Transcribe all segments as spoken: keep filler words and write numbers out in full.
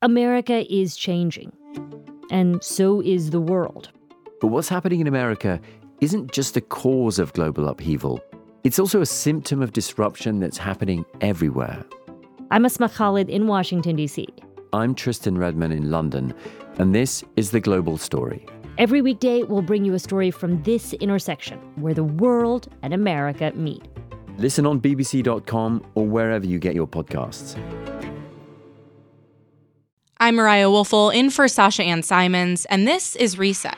America is changing, and so is the world. But what's happening in America isn't just the cause of global upheaval. It's also a symptom of disruption that's happening everywhere. I'm Asma Khalid in Washington, D C. I'm Tristan Redman in London, and this is The Global Story. Every weekday, we'll bring you a story from this intersection, where the world and America meet. Listen on B B C dot com or wherever you get your podcasts. I'm Mariah Woelfel, in for Sasha Ann Simons, and this is Reset.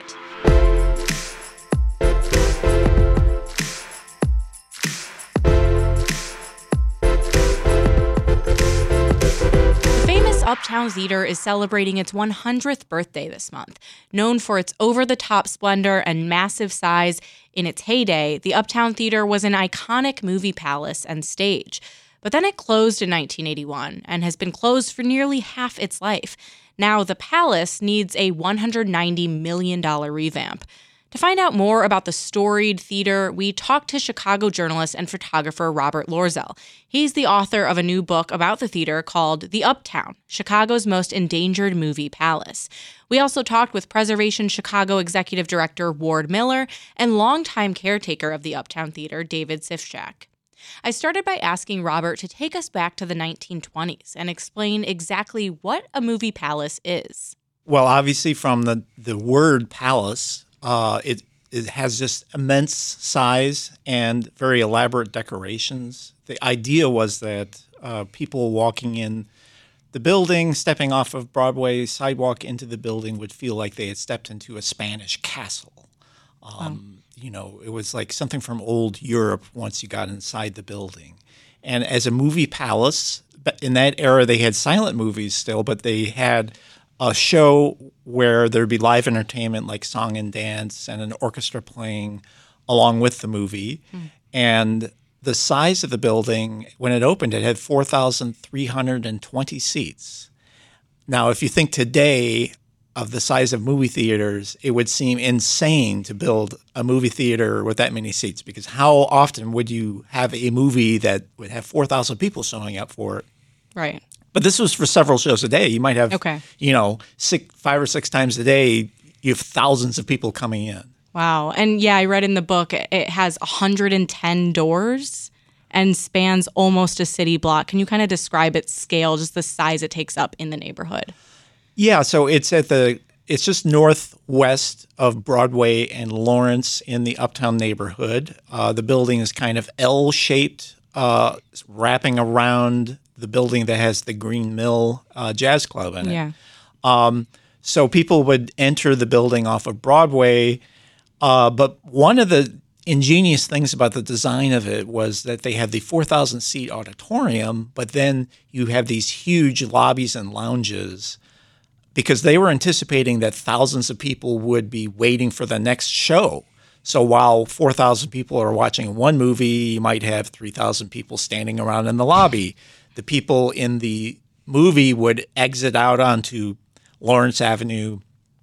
Uptown Theater is celebrating its one hundredth birthday this month. Known for its over-the-top splendor and massive size, in its heyday, the Uptown Theater was an iconic movie palace and stage. But then it closed in nineteen eighty-one and has been closed for nearly half its life. Now the palace needs a one hundred ninety million dollars revamp. To find out more about the storied theater, we talked to Chicago journalist and photographer Robert Loerzel. He's the author of a new book about the theater called The Uptown, Chicago's Most Endangered Movie Palace. We also talked with Preservation Chicago Executive Director Ward Miller and longtime caretaker of the Uptown Theater, David Sifchak. I started by asking Robert to take us back to the nineteen twenties and explain exactly what a movie palace is. Well, obviously from the, the word palace, Uh, it it has just immense size and very elaborate decorations. The idea was that uh, people walking in the building, stepping off of Broadway sidewalk into the building, would feel like they had stepped into a Spanish castle. Um, wow. You know, it was like something from old Europe once you got inside the building. And as a movie palace, in that era they had silent movies still, but they had a show where there'd be live entertainment like song and dance and an orchestra playing along with the movie. Mm. And the size of the building, when it opened, it had four thousand three hundred twenty seats. Now, if you think today of the size of movie theaters, it would seem insane to build a movie theater with that many seats, because how often would you have a movie that would have four thousand people showing up for it? Right. But this was for several shows a day. You might have, okay. you know, six, five or six times a day, you have thousands of people coming in. Wow. And yeah, I read in the book, it has one hundred ten doors and spans almost a city block. Can you kind of describe its scale, just the size it takes up in the neighborhood? Yeah, so it's at the, it's just northwest of Broadway and Lawrence in the Uptown neighborhood. Uh, the building is kind of L-shaped, uh, wrapping around the building that has the Green Mill uh, Jazz Club in it. Yeah. Um, so people would enter the building off of Broadway, uh, but one of the ingenious things about the design of it was that they had the four thousand seat auditorium, but then you have these huge lobbies and lounges, because they were anticipating that thousands of people would be waiting for the next show. So while four thousand people are watching one movie, you might have three thousand people standing around in the lobby. The people in the movie would exit out onto Lawrence Avenue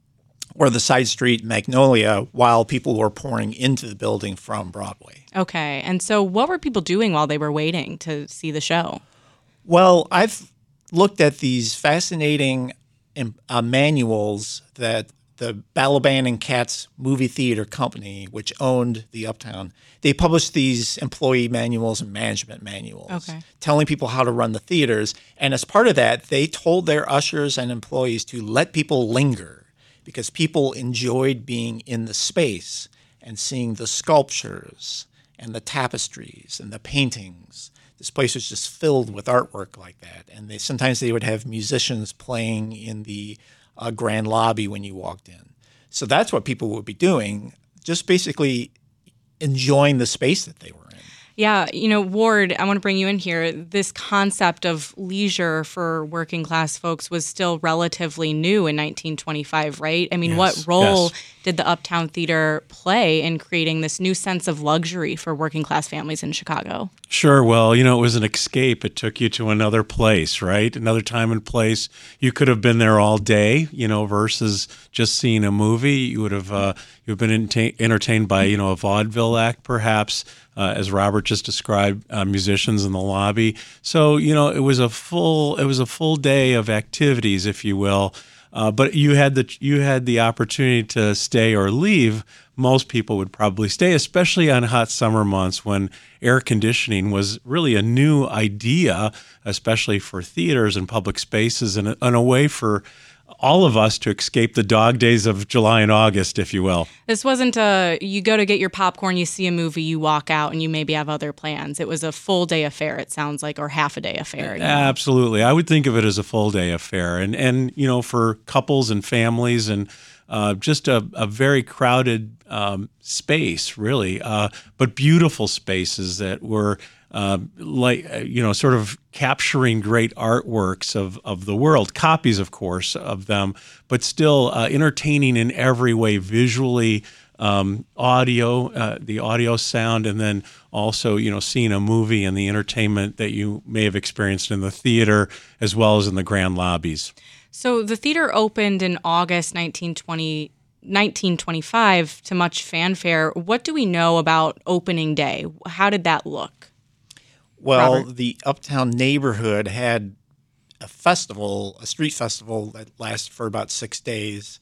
or the side street Magnolia while people were pouring into the building from Broadway. Okay. And so what were people doing while they were waiting to see the show? Well, I've looked at these fascinating uh, manuals that the Balaban and Katz Movie Theater Company, which owned the Uptown, they published these employee manuals and management manuals, okay. telling people how to run the theaters. And as part of that, they told their ushers and employees to let people linger, because people enjoyed being in the space and seeing the sculptures and the tapestries and the paintings. This place was just filled with artwork like that. And they sometimes they would have musicians playing in the uh, grand lobby when you walked in. So that's what people would be doing, just basically enjoying the space that they were in. Yeah, you know, Ward, I want to bring you in here. This concept of leisure for working class folks was still relatively new in nineteen twenty-five, right? I mean, yes, what role yes. did the Uptown Theater play in creating this new sense of luxury for working class families in Chicago? Sure. Well, you know, it was an escape. It took you to another place, right? Another time and place. You could have been there all day, you know, versus just seeing a movie. You would have uh, you have been enta- entertained by, you know, a vaudeville act, perhaps. uh, as Robert just described, uh, musicians in the lobby. So, you know, it was a full it was a full day of activities, if you will. Uh, but you had the you had the opportunity to stay or leave. Most people would probably stay, especially on hot summer months when air conditioning was really a new idea, especially for theaters and public spaces, and a, and a way for all of us to escape the dog days of July and August, if you will. This wasn't a, you go to get your popcorn, you see a movie, you walk out, and you maybe have other plans. It was a full day affair, it sounds like, or half a day affair. You know? Absolutely. I would think of it as a full day affair. And, and you know, for couples and families and uh, just a, a very crowded um, space, really, uh, but beautiful spaces that were Uh, like, you know, sort of capturing great artworks of, of the world, copies, of course, of them, but still uh, entertaining in every way, visually, um, audio, uh, the audio sound, and then also, you know, seeing a movie and the entertainment that you may have experienced in the theater as well as in the grand lobbies. So the theater opened in August nineteen twenty, nineteen twenty-five to much fanfare. What do we know about opening day? How did that look? Well, Robert? The Uptown neighborhood had a festival, a street festival that lasted for about six days.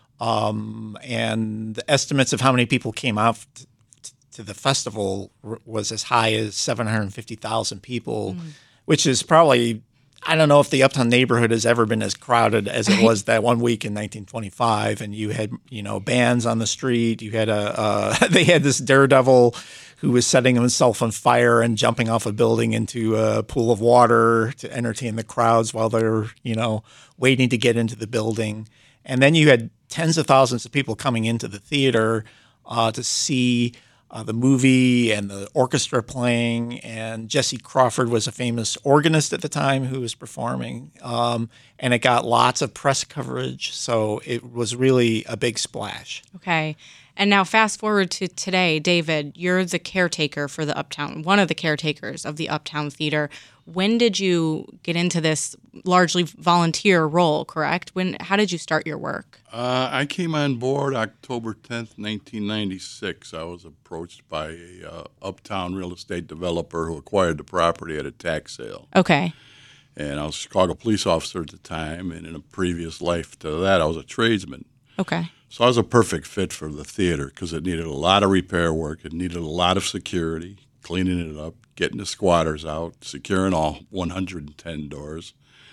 Um, and the estimates of how many people came out t- t- to the festival r- was as high as seven hundred fifty thousand people, mm. which is probably, I don't know if the Uptown neighborhood has ever been as crowded as it was that one week in nineteen twenty-five. And you had, you know, bands on the street. You had a, uh, they had this daredevil who was setting himself on fire and jumping off a building into a pool of water to entertain the crowds while they're, you know, waiting to get into the building. And then you had tens of thousands of people coming into the theater uh, to see uh, the movie and the orchestra playing. And Jesse Crawford was a famous organist at the time who was performing. Um, and it got lots of press coverage. So it was really a big splash. Okay. And now fast forward to today, David, you're the caretaker for the Uptown, one of the caretakers of the Uptown Theater. When did you get into this largely volunteer role, correct? When? How did you start your work? Uh, I came on board October tenth, nineteen ninety-six. I was approached by a uh, Uptown real estate developer who acquired the property at a tax sale. Okay. And I was a Chicago police officer at the time, and in a previous life to that, I was a tradesman. Okay. So I was a perfect fit for the theater because it needed a lot of repair work. It needed a lot of security, cleaning it up, getting the squatters out, securing all one hundred ten doors,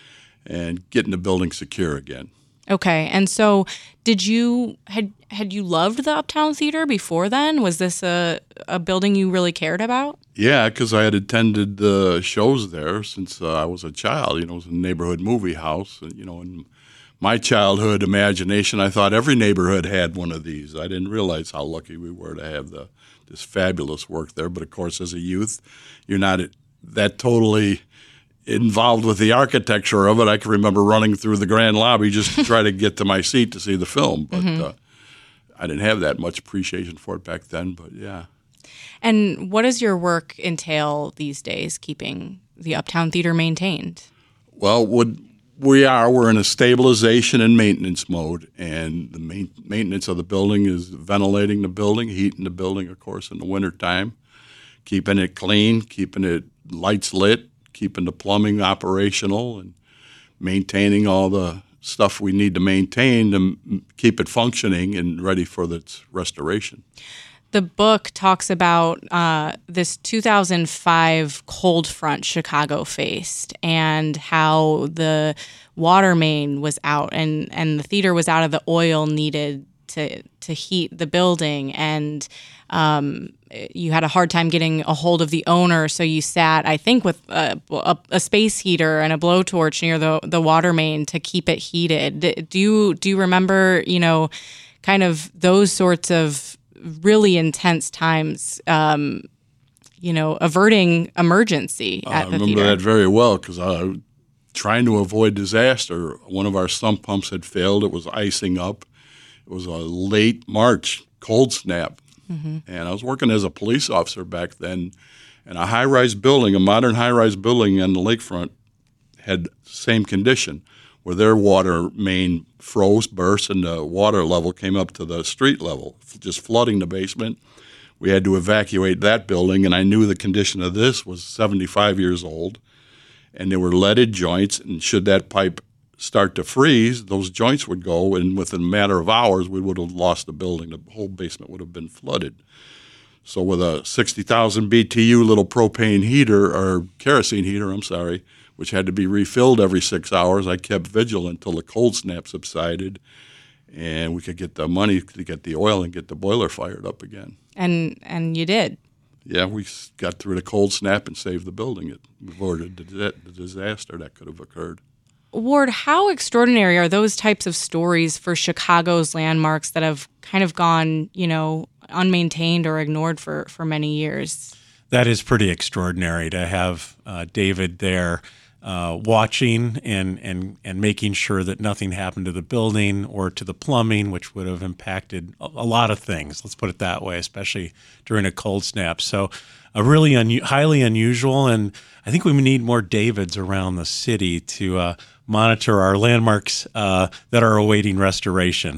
and getting the building secure again. Okay. And so did you, had had you loved the Uptown Theater before then? Was this a, a building you really cared about? Yeah, because I had attended the shows there since uh, I was a child. You know, it was a neighborhood movie house, and, you know, and my childhood imagination, I thought every neighborhood had one of these. I didn't realize how lucky we were to have the this fabulous work there. But, of course, as a youth, you're not that totally involved with the architecture of it. I can remember running through the grand lobby just to try to get to my seat to see the film. But mm-hmm. uh, I didn't have that much appreciation for it back then, but yeah. And what does your work entail these days, keeping the Uptown Theater maintained? Well, what we are, we're in a stabilization and maintenance mode, and the main, maintenance of the building is ventilating the building, heating the building, of course, in the wintertime, keeping it clean, keeping it lights lit, keeping the plumbing operational, and maintaining all the stuff we need to maintain to m- keep it functioning and ready for its restoration. The book talks about uh, this two thousand five cold front Chicago faced and how the water main was out and, and the theater was out of the oil needed to to heat the building. And um, you had a hard time getting a hold of the owner, so you sat, I think, with a, a, a space heater and a blowtorch near the the water main to keep it heated. Do you do you remember, you know, kind of those sorts of really intense times, um, you know, averting emergency at I the remember theater? that very well because I, trying to avoid disaster, one of our sump pumps had failed. It was icing up. It was a late March cold snap. Mm-hmm. And I was working as a police officer back then, and a high-rise building, a modern high-rise building on the lakefront had the same condition, where their water main froze, burst, and the water level came up to the street level, just flooding the basement. we had to evacuate that building, and I knew the condition of this was seventy-five years old, and there were leaded joints, and should that pipe start to freeze, those joints would go, and within a matter of hours, we would have lost the building. The whole basement would have been flooded. So with a sixty thousand B T U little propane heater, or kerosene heater, I'm sorry, which had to be refilled every six hours, I kept vigilant until the cold snap subsided, and we could get the money to get the oil and get the boiler fired up again. And and you did. Yeah, we got through the cold snap and saved the building. It avoided the disaster that could have occurred. Ward, how extraordinary are those types of stories for Chicago's landmarks that have kind of gone, you know, unmaintained or ignored for, for many years? That is pretty extraordinary to have uh, David there uh, watching and, and, and making sure that nothing happened to the building or to the plumbing, which would have impacted a, a lot of things, let's put it that way, especially during a cold snap. So a really un- highly unusual, and I think we need more Davids around the city to uh, monitor our landmarks uh, that are awaiting restoration.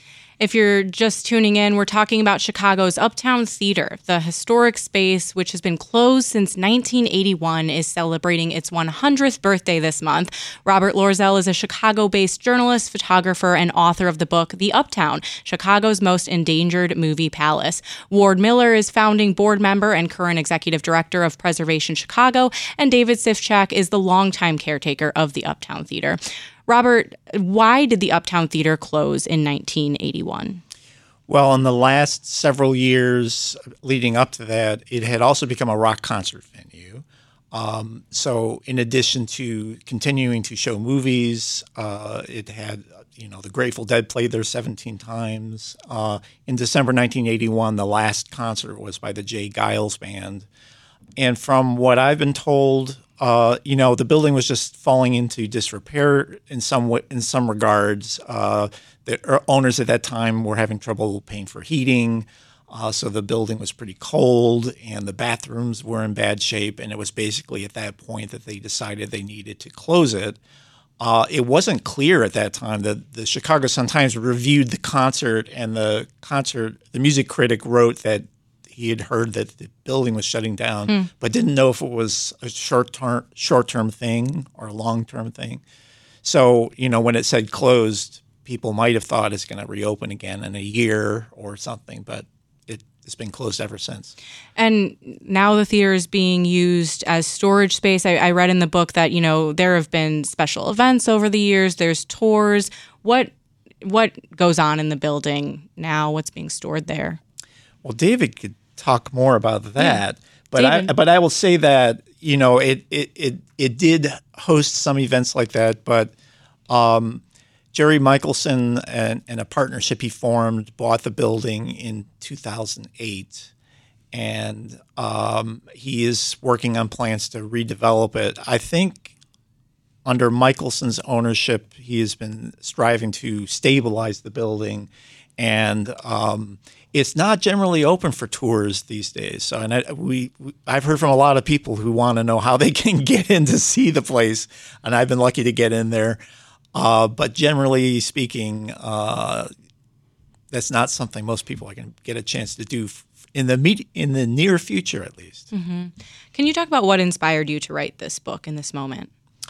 If you're just tuning in, we're talking about Chicago's Uptown Theater. The historic space, which has been closed since nineteen eighty-one, is celebrating its one hundredth birthday this month. Robert Loerzel is a Chicago-based journalist, photographer, and author of the book The Uptown, Chicago's Most Endangered Movie Palace. Ward Miller is founding board member and current executive director of Preservation Chicago, and David Sifchak is the longtime caretaker of the Uptown Theater. Robert, why did the Uptown Theater close in nineteen eighty-one? Well, in the last several years leading up to that, it had also become a rock concert venue. Um, so in addition to continuing to show movies, uh, it had, you know, the Grateful Dead played there seventeen times. Uh, in December nineteen eighty-one, the last concert was by the Jay Giles Band. And from what I've been told, Uh, you know, the building was just falling into disrepair in some way, in some regards. Uh, the owners at that time were having trouble paying for heating, uh, so the building was pretty cold, and the bathrooms were in bad shape. And it was basically at that point that they decided they needed to close it. Uh, it wasn't clear at that time that the Chicago Sun-Times reviewed the concert, and the concert, the music critic wrote that he had heard that the building was shutting down, mm. but didn't know if it was a short-term short-term thing or a long-term thing. So, you know, when it said closed, people might have thought it's going to reopen again in a year or something, but it, it's been closed ever since. And now the theater is being used as storage space. I, I read in the book that, you know, there have been special events over the years. There's tours. What what goes on in the building now? What's being stored there? Well, David could talk more about that, yeah. but David. I but I will say that, you know, it it it it did host some events like that, but um, Jerry Michelson and, and a partnership he formed bought the building in two thousand eight, and um, he is working on plans to redevelop it. I think under Michelson's ownership, he has been striving to stabilize the building, and um, it's not generally open for tours these days. So, and I, we, we, I've heard from a lot of people who want to know how they can get in to see the place, and I've been lucky to get in there. Uh, but generally speaking, uh, that's not something most people are going to get a chance to do in the med- in the near future, at least. Mm-hmm. Can you talk about what inspired you to write this book in this moment?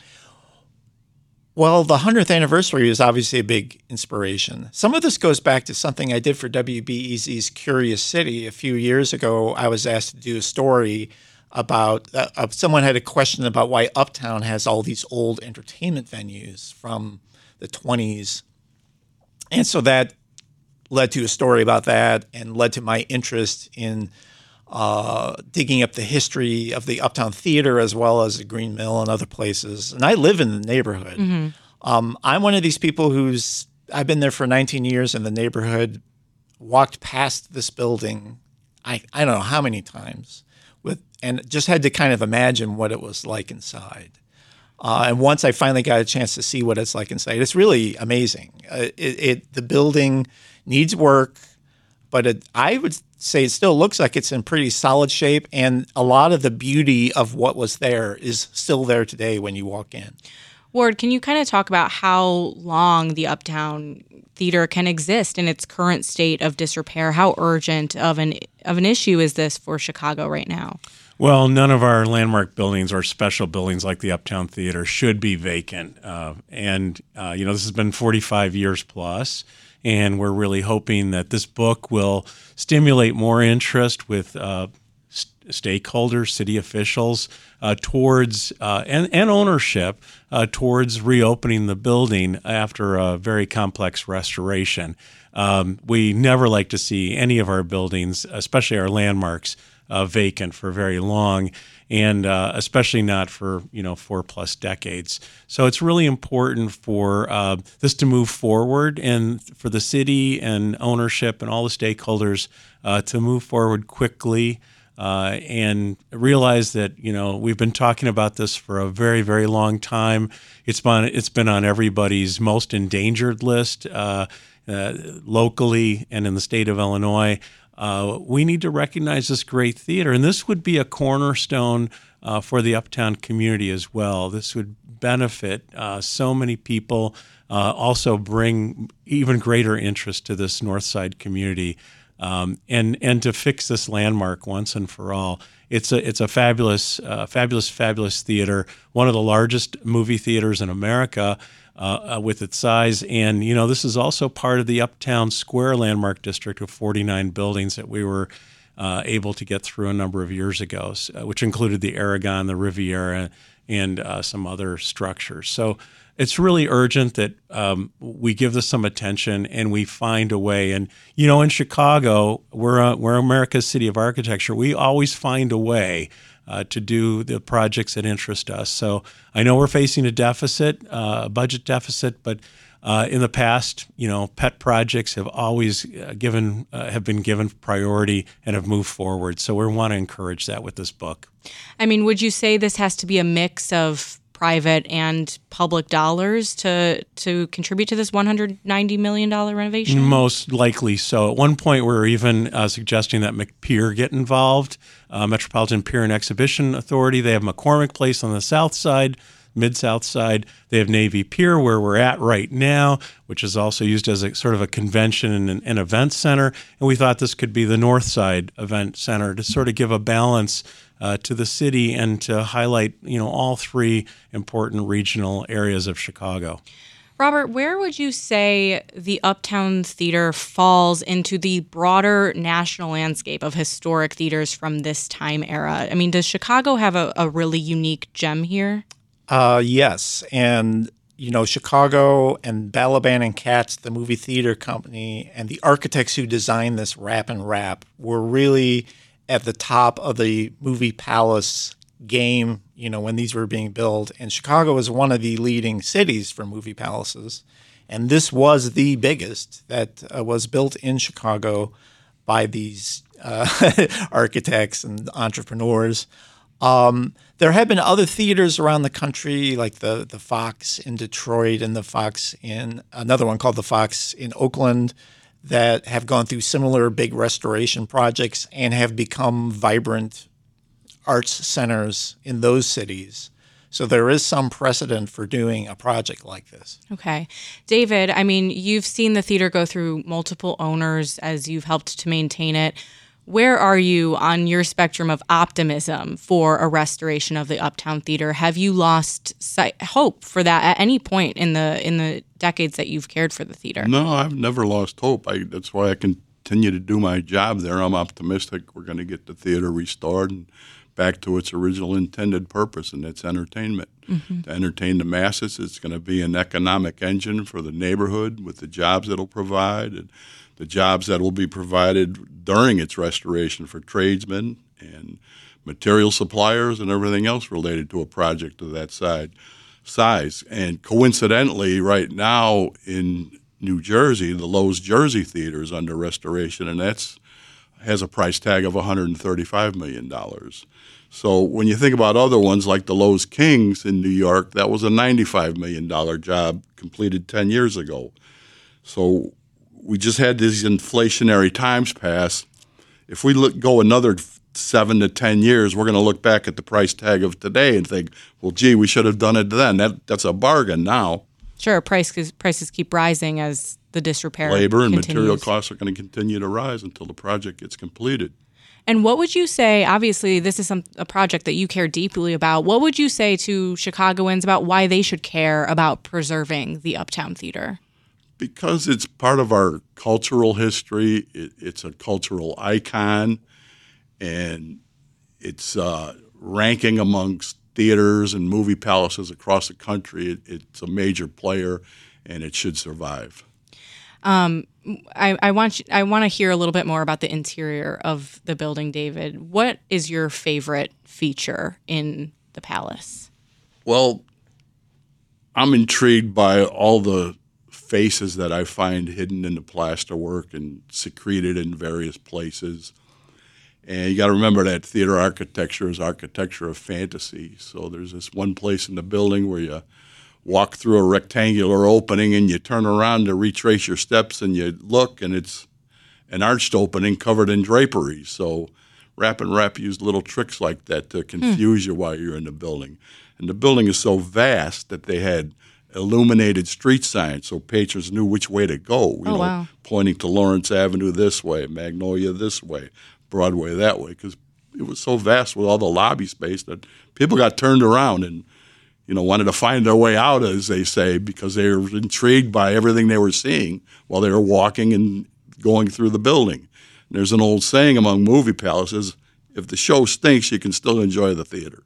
Well, the hundredth anniversary is obviously a big inspiration. Some of this goes back to something I did for W B E Z's Curious City. A few years ago, I was asked to do a story about uh, someone had a question about why Uptown has all these old entertainment venues from the twenties. And so that led to a story about that and led to my interest in Uh, digging up the history of the Uptown Theater as well as the Green Mill and other places. And I live in the neighborhood. Mm-hmm. Um, I'm one of these people who's, I've been there for nineteen years in the neighborhood, walked past this building, I, I don't know how many times, with and just had to kind of imagine what it was like inside. Uh, and once I finally got a chance to see what it's like inside, it's really amazing. Uh, it, it the building needs work, but it, I would say it still looks like it's in pretty solid shape, and a lot of the beauty of what was there is still there today when you walk in. Ward, can you kind of talk about how long the Uptown theater can exist in its current state of disrepair? How urgent of an of an issue is this for Chicago right now? Well, none of our landmark buildings or special buildings like the Uptown Theater should be vacant. Uh, and, uh, you know, this has been forty-five years plus, and we're really hoping that this book will stimulate more interest with uh, st- stakeholders, city officials, uh, towards, uh, and, and ownership uh, towards reopening the building after a very complex restoration. Um, we never like to see any of our buildings, especially our landmarks, Uh, vacant for very long, and uh, especially not for you know four plus decades. So it's really important for uh, this to move forward, and for the city and ownership and all the stakeholders uh, to move forward quickly uh, and realize that you know we've been talking about this for a very very long time. It's been it's been on everybody's most endangered list uh, uh, locally and in the state of Illinois. Uh, we need to recognize this great theater, and this would be a cornerstone uh, for the Uptown community as well. This would benefit uh, so many people, uh, also bring even greater interest to this North Side community, um, and and to fix this landmark once and for all. It's a it's a fabulous, uh, fabulous, fabulous theater, one of the largest movie theaters in America. Uh, uh, with its size. And, you know, this is also part of the Uptown Square Landmark District of forty-nine buildings that we were uh, able to get through a number of years ago, uh, which included the Aragon, the Riviera, and uh, some other structures. So it's really urgent that um, we give this some attention and we find a way. And, you know, in Chicago, we're, uh, we're America's city of architecture. We always find a way Uh, to do the projects that interest us. So I know we're facing a deficit, uh, a budget deficit, but uh, in the past, you know, pet projects have always uh, given uh, have been given priority and have moved forward. So we want to encourage that with this book. I mean, would you say this has to be a mix of private and public dollars to to contribute to this one hundred ninety million dollars renovation? Most likely so. At one point, we were even uh, suggesting that McPier get involved, uh, Metropolitan Pier and Exhibition Authority. They have McCormick Place on the south side, mid-south side. They have Navy Pier, where we're at right now, which is also used as a sort of a convention and an, an event center. And we thought this could be the north side event center to sort of give a balance Uh, to the city and to highlight, you know, all three important regional areas of Chicago. Robert, where would you say the Uptown Theater falls into the broader national landscape of historic theaters from this time era? I mean, does Chicago have a, a really unique gem here? Uh, yes, and you know, Chicago and Balaban and Katz, the movie theater company, and the architects who designed this Rap and Wrap were really at the top of the movie palace game, you know, when these were being built. And Chicago is one of the leading cities for movie palaces. And this was the biggest that uh, was built in Chicago by these uh, architects and entrepreneurs. Um, there have been other theaters around the country, like the, the Fox in Detroit and the Fox in another one called the Fox in Oakland, that have gone through similar big restoration projects and have become vibrant arts centers in those cities. So there is some precedent for doing a project like this. Okay. David, I mean, you've seen the theater go through multiple owners as you've helped to maintain it. Where are you on your spectrum of optimism for a restoration of the Uptown Theater? Have you lost sight, hope for that at any point in the in the decades that you've cared for the theater? No, I've never lost hope. I, that's why I continue to do my job there. I'm optimistic we're going to get the theater restored and back to its original intended purpose, and it's entertainment. Mm-hmm. To entertain the masses. It's going to be an economic engine for the neighborhood with the jobs it'll provide and the jobs that will be provided during its restoration for tradesmen and material suppliers and everything else related to a project of that side, size. And coincidentally, right now in New Jersey, the Lowe's Jersey Theater is under restoration, and that's has a price tag of one hundred thirty-five million dollars. So when you think about other ones like the Lowe's Kings in New York, that was a ninety-five million dollars job completed ten years ago. So we just had these inflationary times pass. If we look, go another seven to ten years, we're going to look back at the price tag of today and think, well, gee, we should have done it then. That That's a bargain now. Sure, prices prices keep rising as the disrepair Labor and continues. material costs are going to continue to rise until the project gets completed. And what would you say, obviously this is some, a project that you care deeply about, what would you say to Chicagoans about why they should care about preserving the Uptown Theater? Because it's part of our cultural history, it, it's a cultural icon, and it's uh, ranking amongst theaters and movie palaces across the country. It, it's a major player, and it should survive. Um, I, I want you, I want to hear a little bit more about the interior of the building, David. What is your favorite feature in the palace? Well, I'm intrigued by all the faces that I find hidden in the plasterwork and secreted in various places. And you got to remember that theater architecture is architecture of fantasy. So there's this one place in the building where you walk through a rectangular opening and you turn around to retrace your steps and you look, and it's an arched opening covered in draperies. So Rap and Rap used little tricks like that to confuse hmm. you while you're in the building. And the building is so vast that they had illuminated street signs so patrons knew which way to go, you oh, know, wow. pointing to Lawrence Avenue this way, Magnolia this way, Broadway that way, because it was so vast with all the lobby space that people got turned around and, you know, wanted to find their way out, as they say, because they were intrigued by everything they were seeing while they were walking and going through the building. And there's an old saying among movie palaces, if the show stinks, you can still enjoy the theater.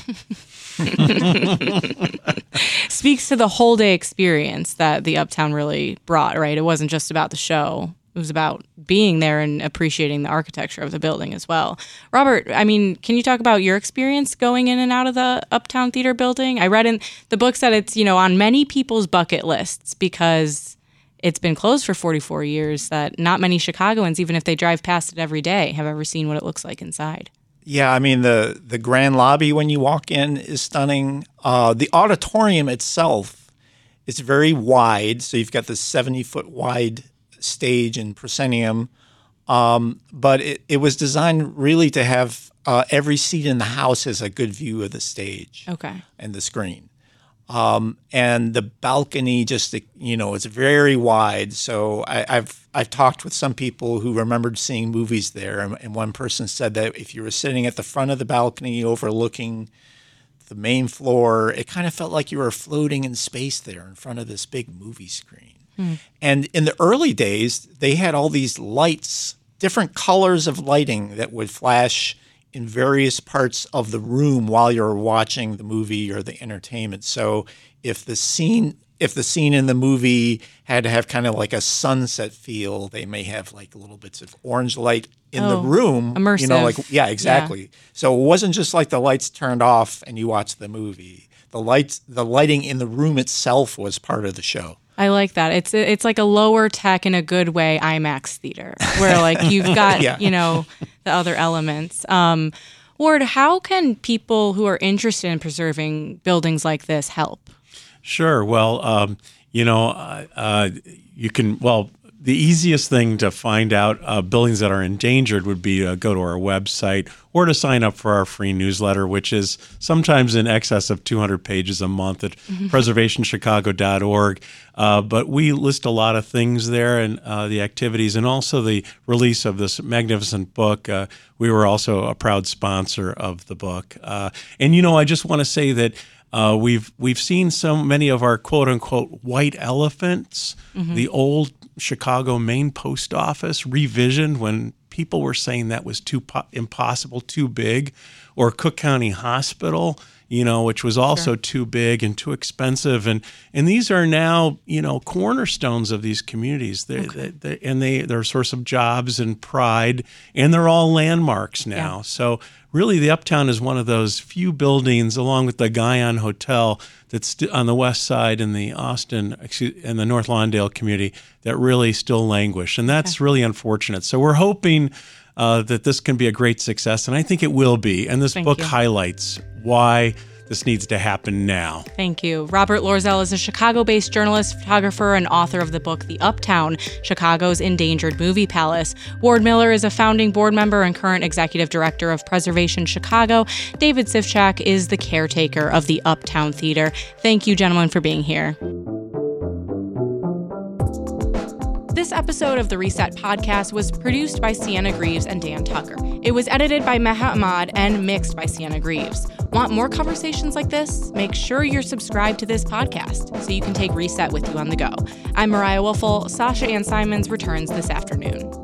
Speaks to the whole day experience that the Uptown really brought, right? It wasn't just about the show. It was about being there and appreciating the architecture of the building as well. Robert, I mean, can you talk about your experience going in and out of the Uptown Theater building? I read in the books that it's, you know, on many people's bucket lists because it's been closed for forty-four years, that not many Chicagoans, even if they drive past it every day, have ever seen what it looks like inside. Yeah, I mean, the, the grand lobby when you walk in is stunning. Uh, the auditorium itself is very wide, so you've got this seventy-foot wide stage and proscenium, um, but it, it was designed really to have uh, every seat in the house has a good view of the stage okay. and the screen. Um, and the balcony just, you know, it's very wide. So I, I've I've talked with some people who remembered seeing movies there, and, and one person said that if you were sitting at the front of the balcony overlooking the main floor, it kind of felt like you were floating in space there in front of this big movie screen. Hmm. And in the early days, they had all these lights, different colors of lighting that would flash in various parts of the room while you're watching the movie or the entertainment. So if the scene if the scene in the movie had to have kind of like a sunset feel, they may have like little bits of orange light in oh, the room. Immersive. You know, like yeah, exactly. Yeah. So it wasn't just like the lights turned off and you watched the movie. The lights the lighting in the room itself was part of the show. I like that. It's it's like a lower tech in a good way IMAX theater where like you've got, yeah. you know, the other elements. Um, Ward, how can people who are interested in preserving buildings like this help? Sure. Well, um, you know, uh, uh, you can, well, the easiest thing to find out uh, buildings that are endangered would be to go to our website or to sign up for our free newsletter, which is sometimes in excess of two hundred pages a month at mm-hmm. preservation chicago dot org. Uh, but we list a lot of things there and uh, the activities, and also the release of this magnificent book. Uh, we were also a proud sponsor of the book. Uh, and, you know, I just want to say that Uh, we've we've seen so many of our quote unquote white elephants, mm-hmm. the old Chicago main post office revisioned when people were saying that was too po- impossible, too big, or Cook County Hospital, you know, which was also sure. too big and too expensive, and and these are now, you know, cornerstones of these communities. They, okay. they, they, and they they're a source of jobs and pride, and they're all landmarks now. Yeah. So really, the Uptown is one of those few buildings, along with the Guyon Hotel, that's on the west side in the Austin, excuse, in the North Lawndale community, that really still languish, and that's okay. really unfortunate. So we're hoping uh, that this can be a great success, and I think it will be. And this Thank book you. highlights why this needs to happen now. Thank you. Robert Loerzel is a Chicago-based journalist, photographer, and author of the book The Uptown, Chicago's Endangered Movie Palace. Ward Miller is a founding board member and current executive director of Preservation Chicago. David Sivchak is the caretaker of the Uptown Theater. Thank you, gentlemen, for being here. This episode of the Reset Podcast was produced by Sienna Greaves and Dan Tucker. It was edited by Meha Ahmad and mixed by Sienna Greaves. Want more conversations like this? Make sure you're subscribed to this podcast so you can take Reset with you on the go. I'm Mariah Woelfel. Sasha Ann Simons returns this afternoon.